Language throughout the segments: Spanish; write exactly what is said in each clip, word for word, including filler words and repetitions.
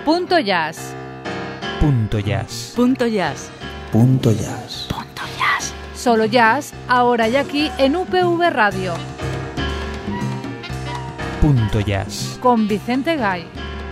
Punto Jazz. Punto Jazz. Punto Jazz. Punto Jazz. Punto Jazz. Solo jazz, ahora y aquí en U P V Radio. Punto Jazz. Con Vicente Gay.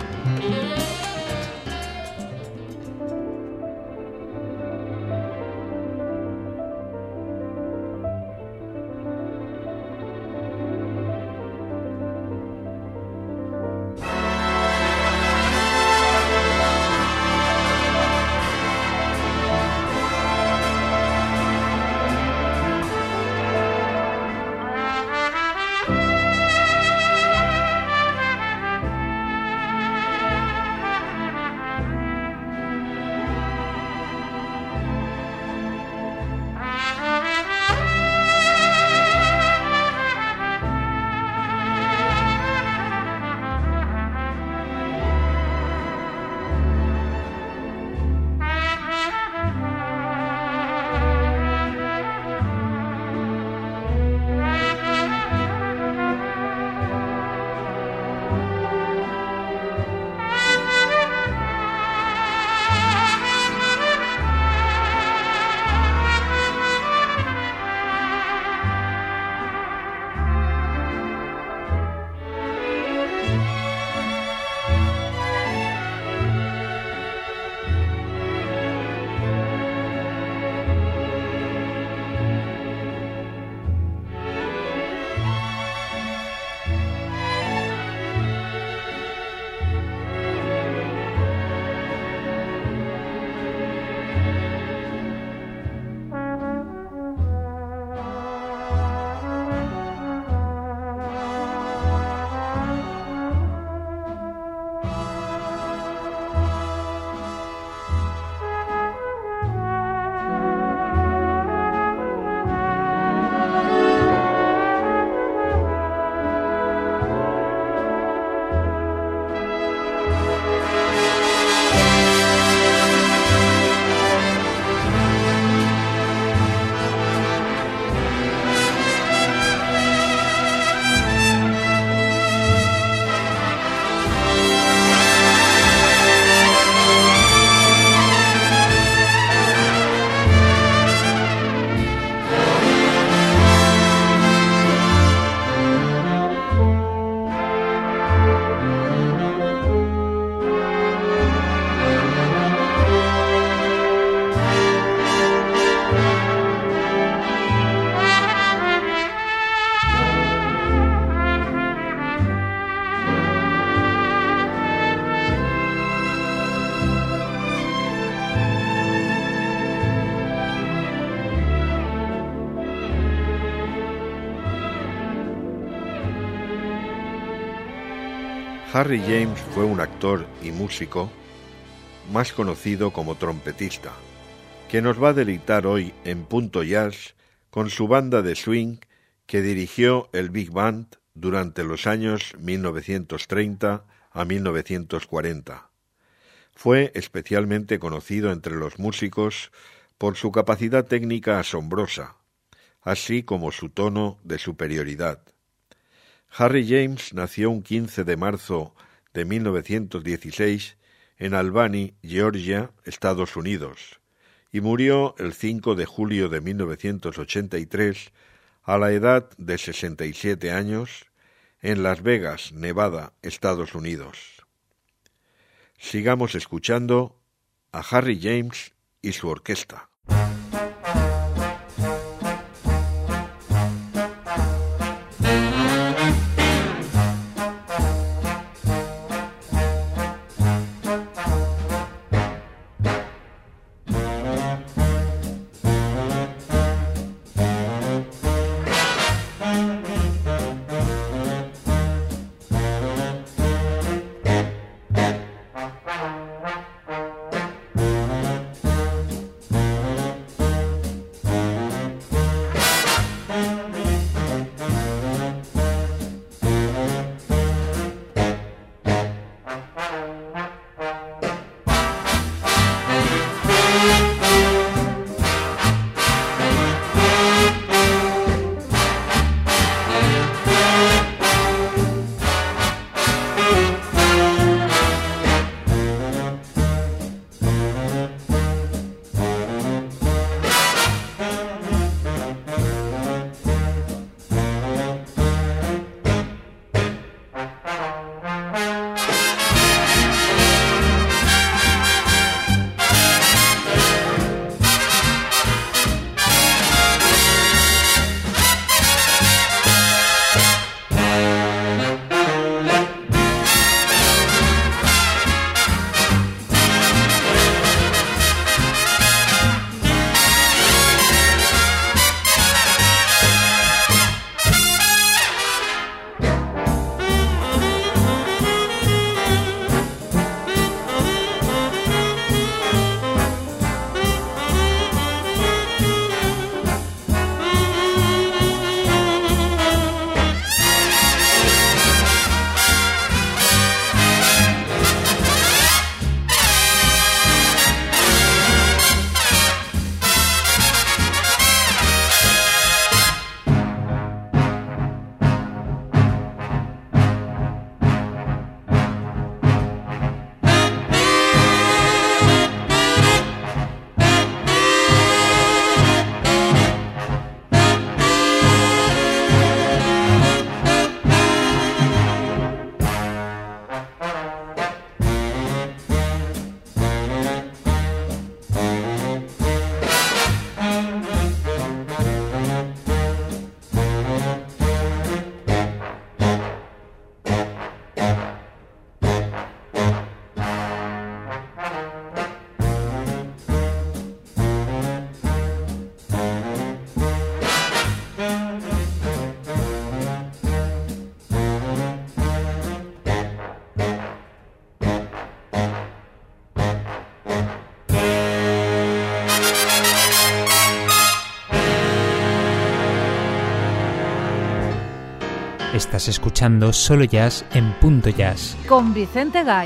Harry James fue un actor y músico, más conocido como trompetista, que nos va a deleitar hoy en Punto Jazz con su banda de swing que dirigió el Big Band durante los años mil novecientos treinta a mil novecientos cuarenta. Fue especialmente conocido entre los músicos por su capacidad técnica asombrosa, así como su tono de superioridad. Harry James nació un quince de marzo de mil novecientos dieciséis en Albany, Georgia, Estados Unidos, y murió el cinco de julio de mil novecientos ochenta y tres a la edad de sesenta y siete años en Las Vegas, Nevada, Estados Unidos. Sigamos escuchando a Harry James y su orquesta. Estás escuchando Solo Jazz en Punto Jazz. Con Vicente Gay.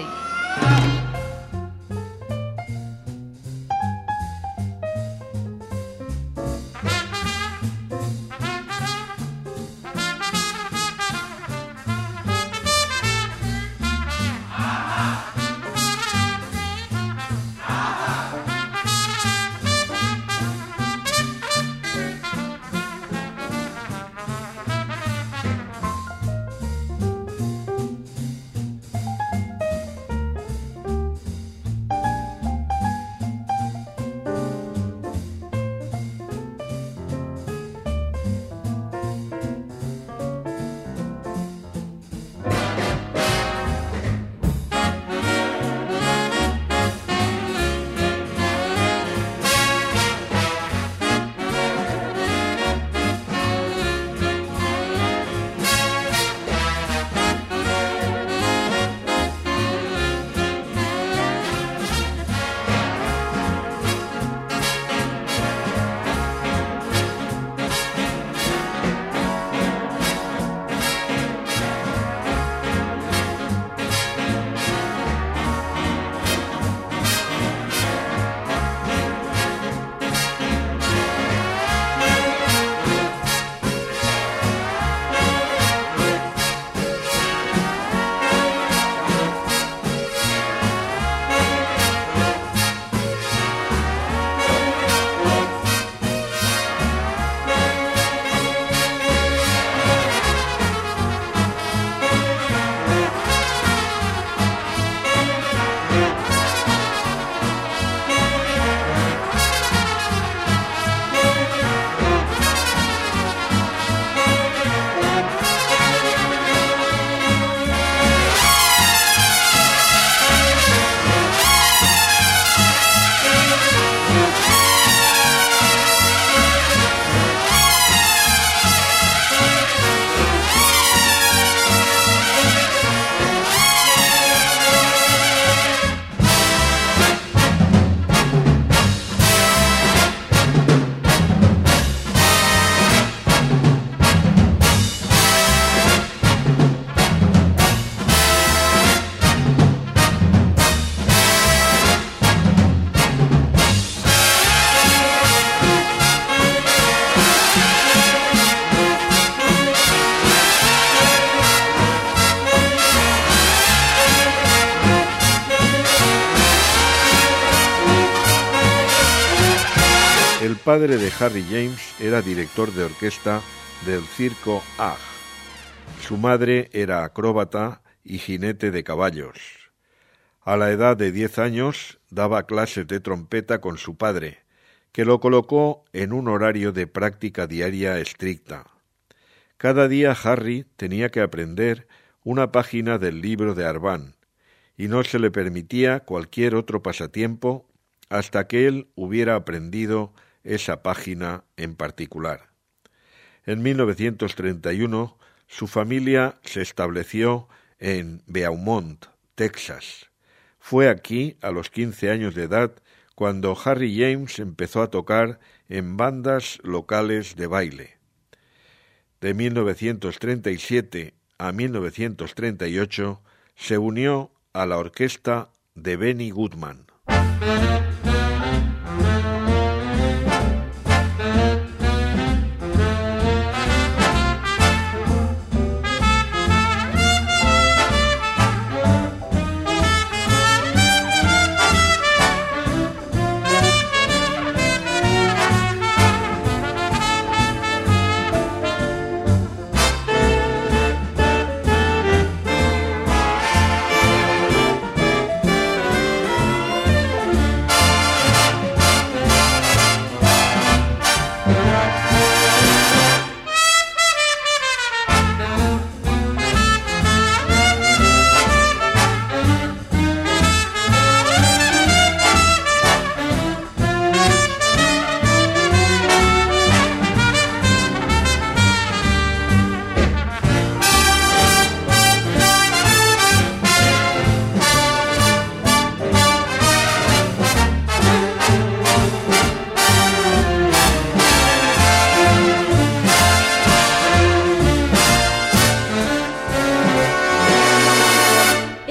El padre de Harry James era director de orquesta del Circo Ag. Su madre era acróbata y jinete de caballos. A la edad de diez años daba clases de trompeta con su padre, que lo colocó en un horario de práctica diaria estricta. Cada día Harry tenía que aprender una página del libro de Arban, y no se le permitía cualquier otro pasatiempo hasta que él hubiera aprendido esa página en particular. En mil novecientos treinta y uno, su familia se estableció en Beaumont, Texas. Fue aquí, a los quince años de edad, cuando Harry James empezó a tocar en bandas locales de baile. De mil novecientos treinta y siete a mil novecientos treinta y ocho se unió a la orquesta de Benny Goodman.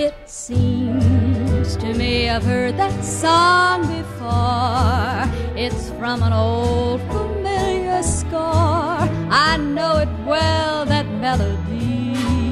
It seems to me I've heard that song before. It's from an old familiar score. I know it well, that melody.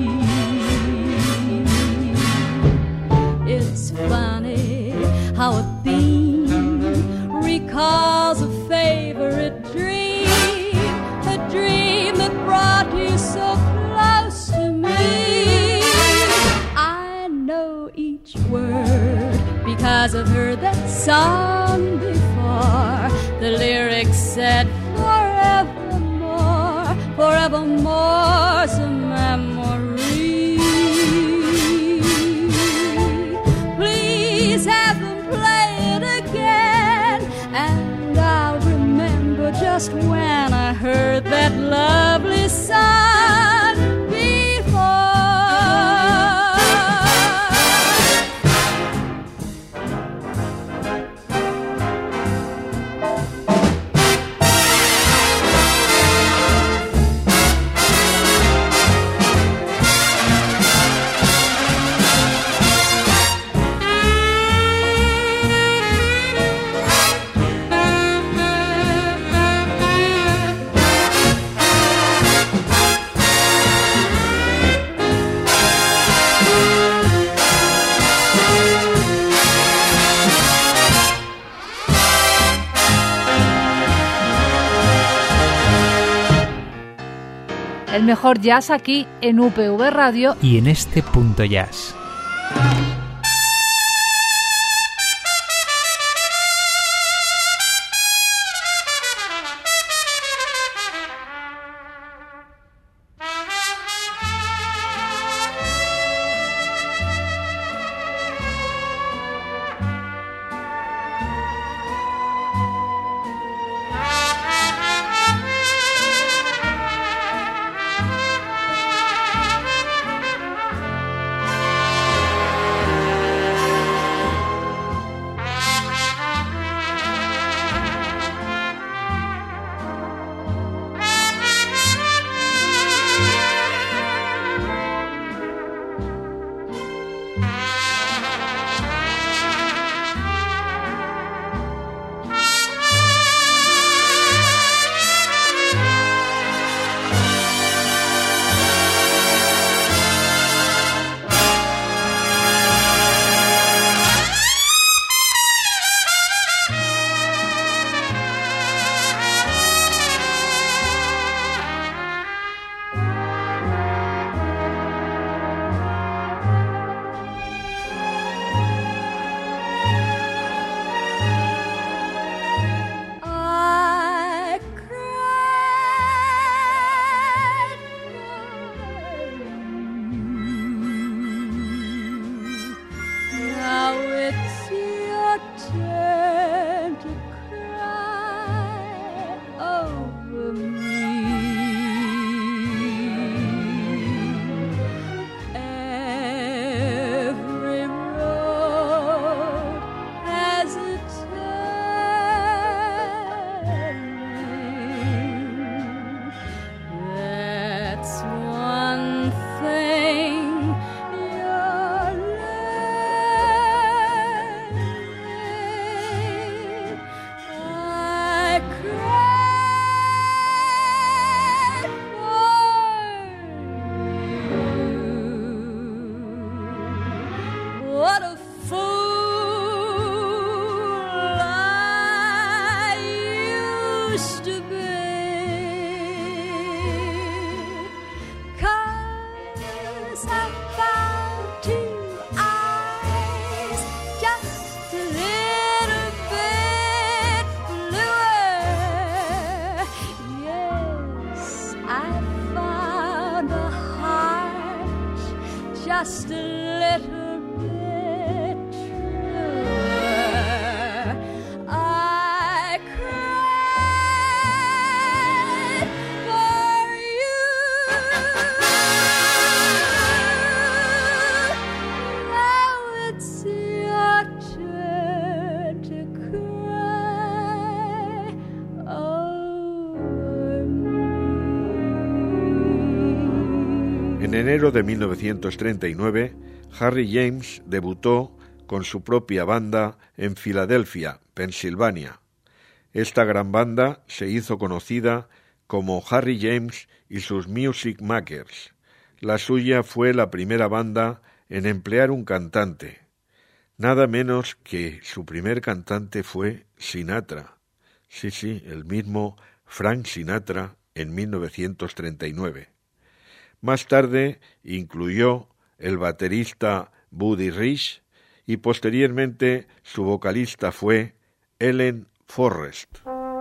It's funny how a theme recalls a favorite dream, a dream that brought you so close to me. I know each word because I've heard that song before. The lyrics said forevermore, forevermore's a memory. Please have them play it again, and I'll remember just when I heard that lovely song before. El mejor jazz aquí en U P V Radio y en este Punto Jazz. Just a little bit truer. I cried for you. Now it's your turn to cry over me. En enero de mil novecientos treinta y nueve, Harry James debutó con su propia banda en Filadelfia, Pensilvania. Esta gran banda se hizo conocida como Harry James y sus Music Makers. La suya fue la primera banda en emplear un cantante. Nada menos que su primer cantante fue Sinatra. Sí, sí, el mismo Frank Sinatra en mil novecientos treinta y nueve. Más tarde incluyó el baterista Buddy Rich y posteriormente su vocalista fue Ellen Forrest.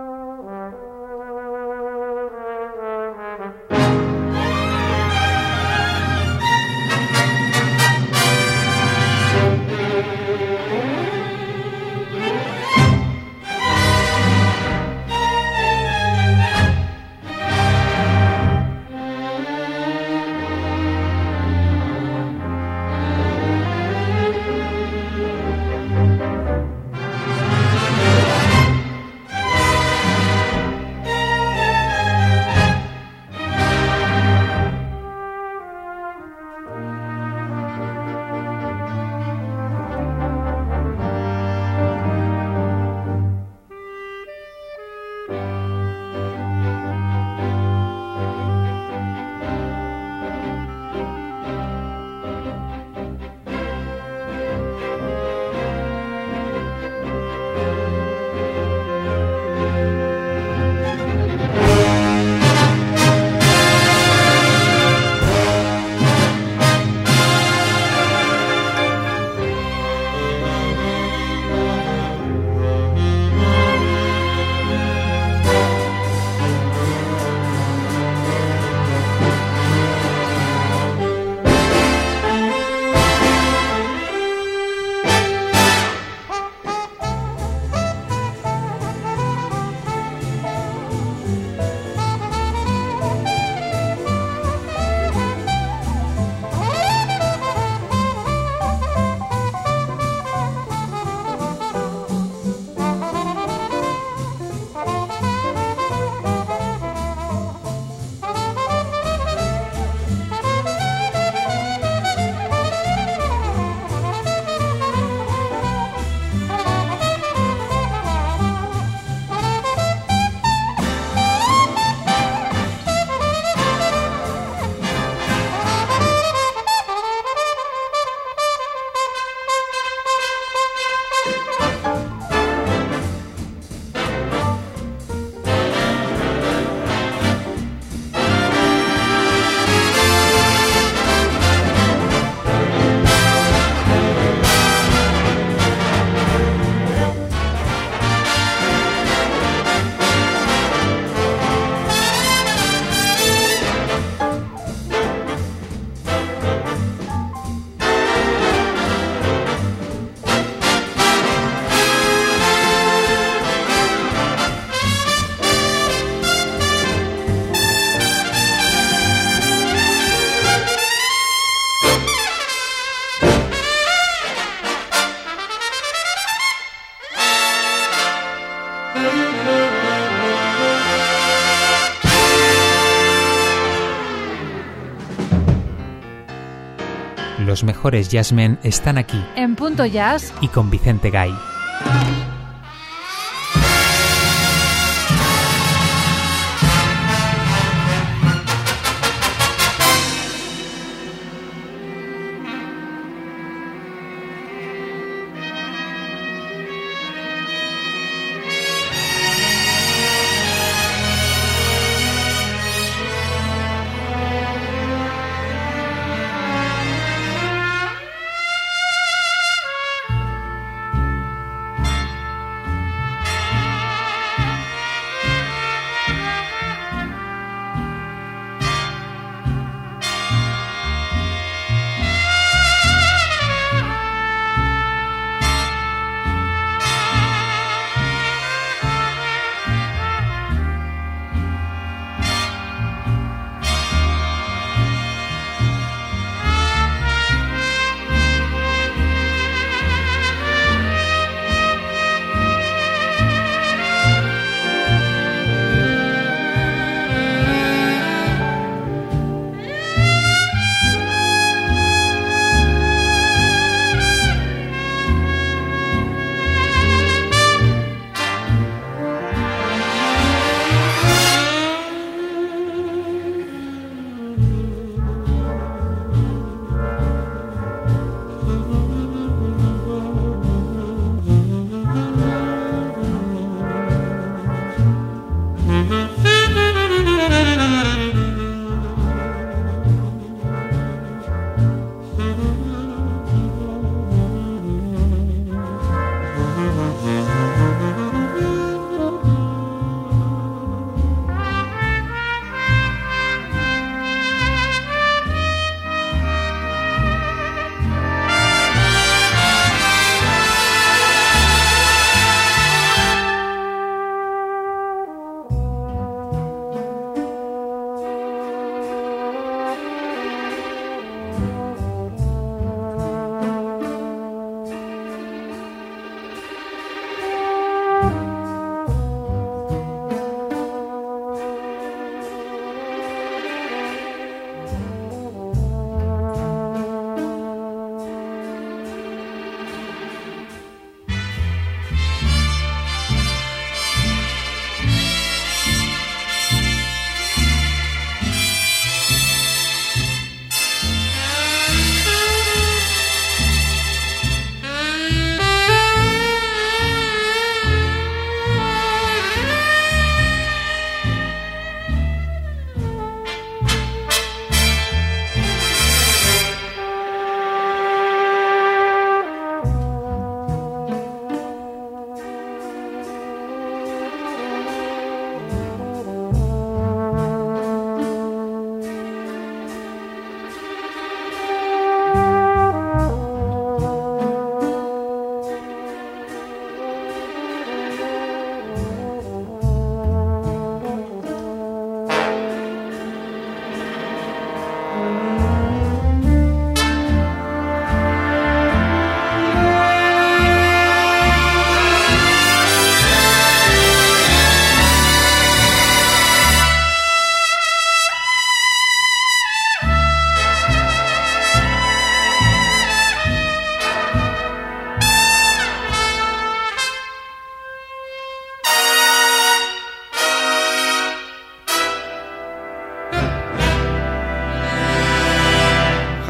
Los mejores jazzmen están aquí. En Punto Jazz y con Vicente Gay.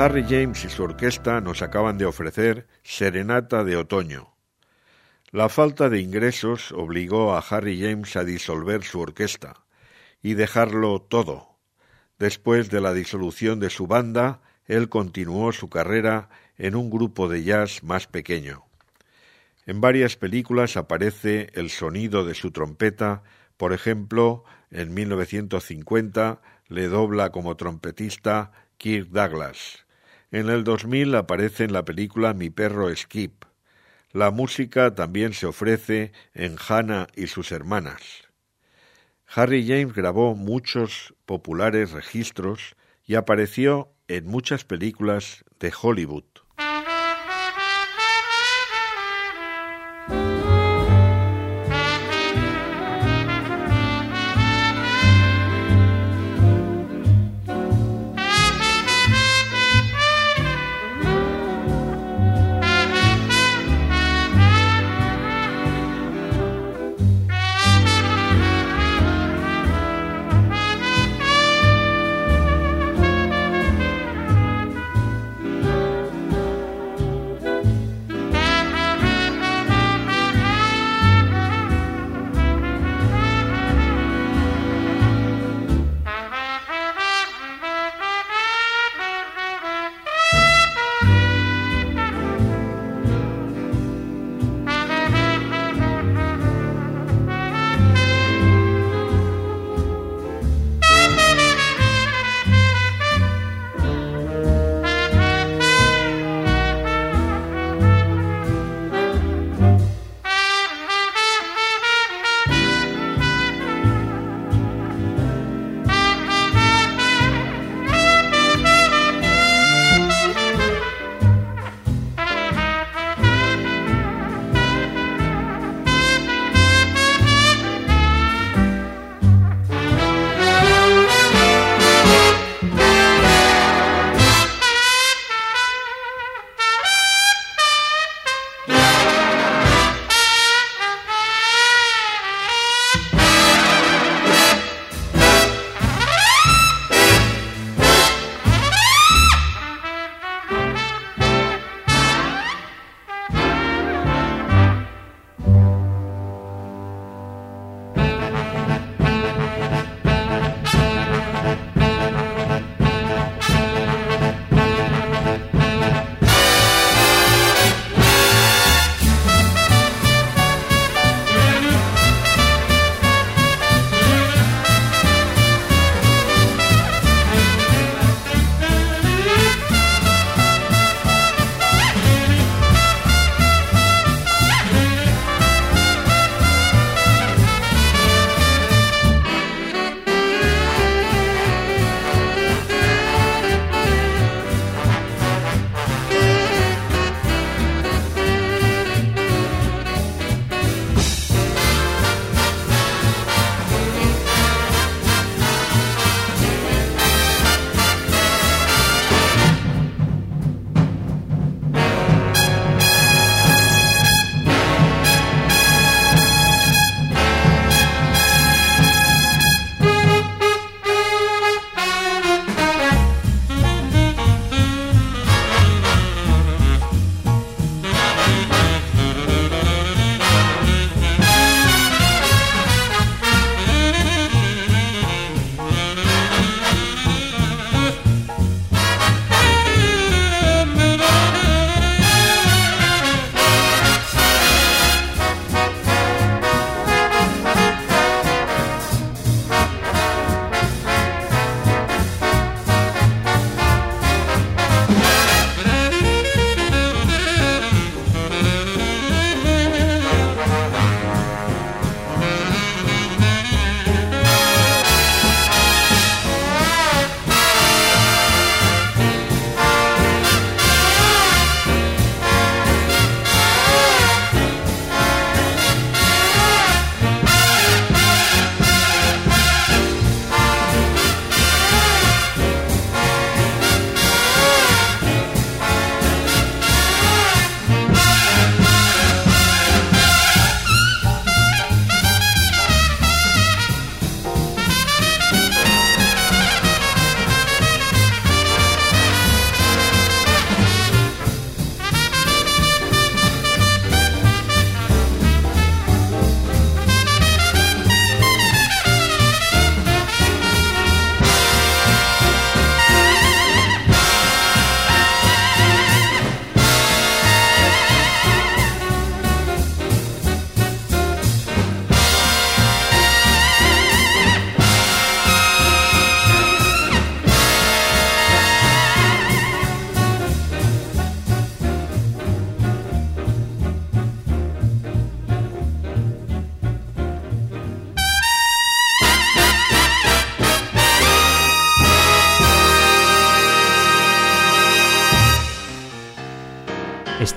Harry James y su orquesta nos acaban de ofrecer Serenata de Otoño. La falta de ingresos obligó a Harry James a disolver su orquesta y dejarlo todo. Después de la disolución de su banda, él continuó su carrera en un grupo de jazz más pequeño. En varias películas aparece el sonido de su trompeta, por ejemplo, en mil novecientos cincuenta le dobla como trompetista Kirk Douglas. En el dos mil aparece en la película Mi perro Skip. La música también se ofrece en Hannah y sus hermanas. Harry James grabó muchos populares registros y apareció en muchas películas de Hollywood.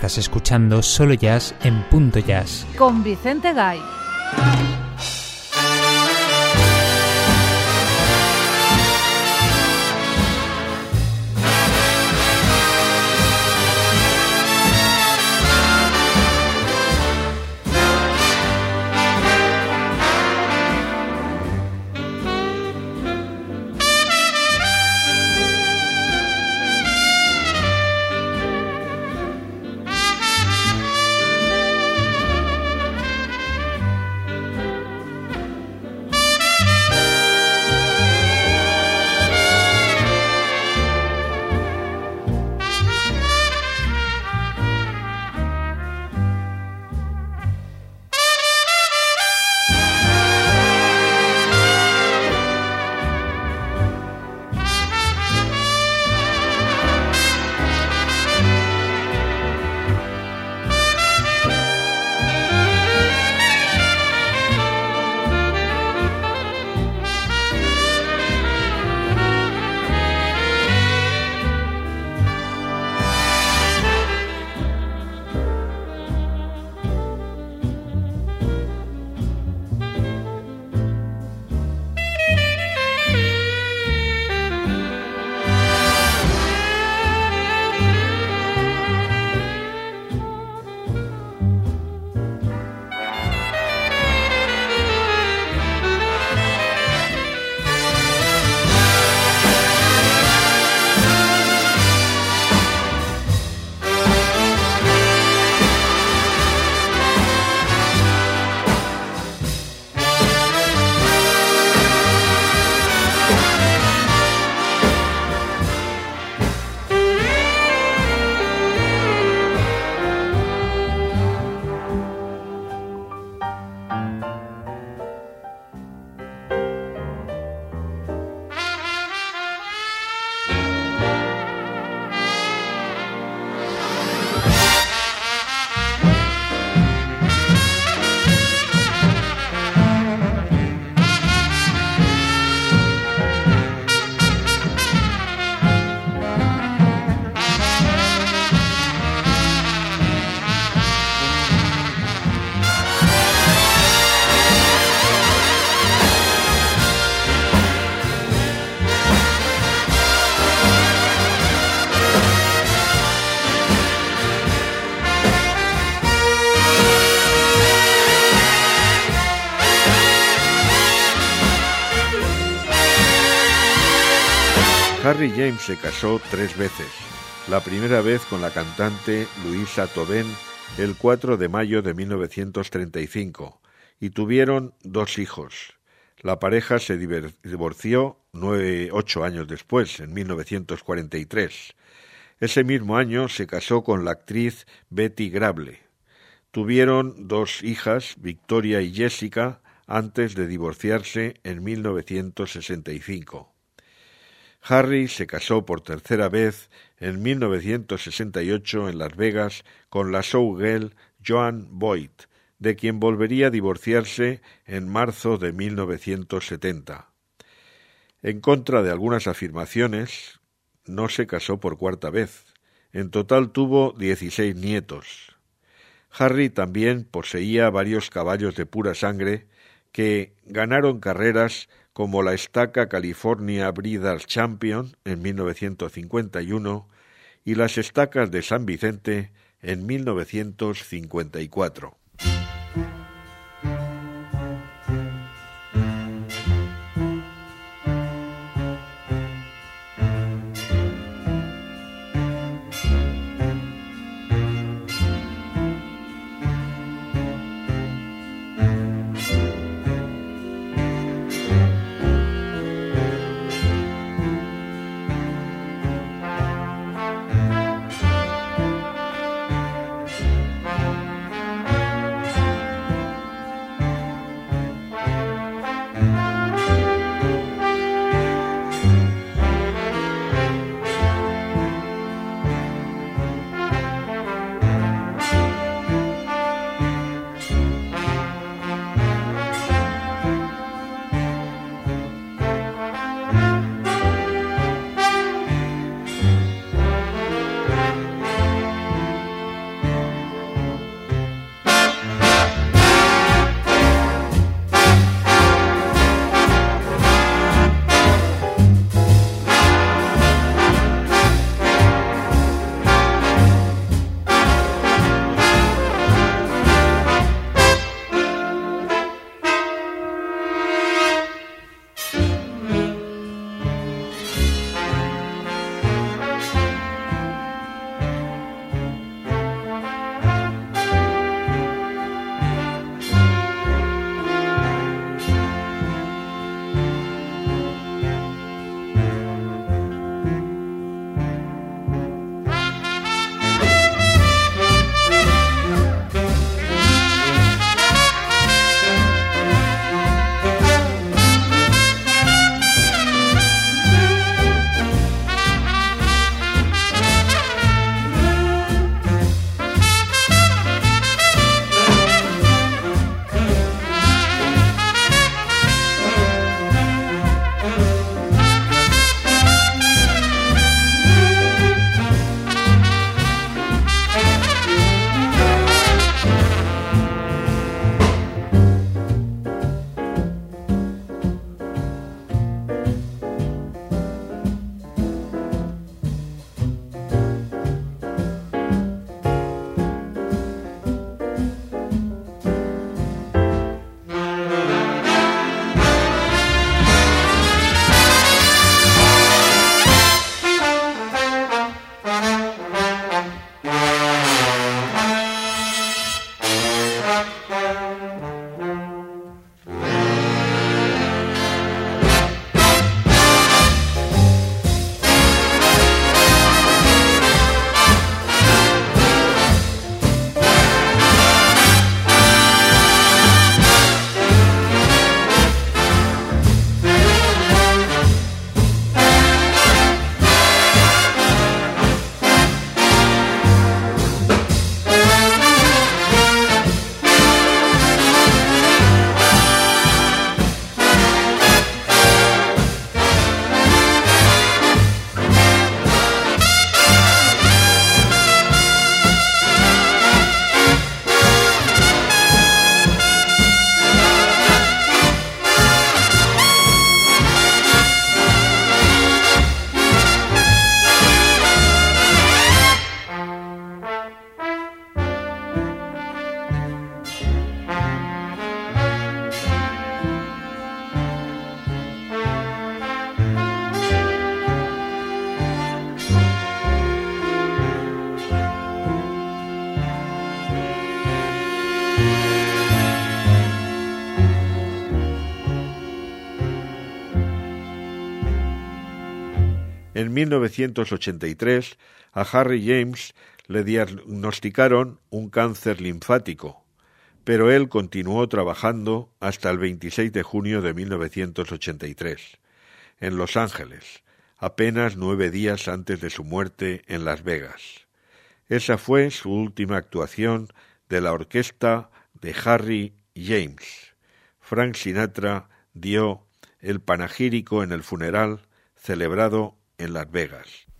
Estás escuchando Solo Jazz en Punto Jazz con Vicente Gay. Harry James se casó tres veces. La primera vez con la cantante Louisa Tobin el cuatro de mayo de mil novecientos treinta y cinco y tuvieron dos hijos. La pareja se divorció nueve, ocho años después, en mil novecientos cuarenta y tres. Ese mismo año se casó con la actriz Betty Grable. Tuvieron dos hijas, Victoria y Jessica, antes de divorciarse en mil novecientos sesenta y cinco. Harry se casó por tercera vez en mil novecientos sesenta y ocho en Las Vegas con la showgirl Joan Boyd, de quien volvería a divorciarse en marzo de mil novecientos setenta. En contra de algunas afirmaciones, no se casó por cuarta vez. En total tuvo dieciséis nietos. Harry también poseía varios caballos de pura sangre que ganaron carreras como la estaca California Breeders' Champion en mil novecientos cincuenta y uno y las estacas de San Vicente en mil novecientos cincuenta y cuatro. En mil novecientos ochenta y tres a Harry James le diagnosticaron un cáncer linfático, pero él continuó trabajando hasta el veintiséis de junio de mil novecientos ochenta y tres, en Los Ángeles, apenas nueve días antes de su muerte en Las Vegas. Esa fue su última actuación de la orquesta de Harry James. Frank Sinatra dio el panegírico en el funeral celebrado en Las Vegas.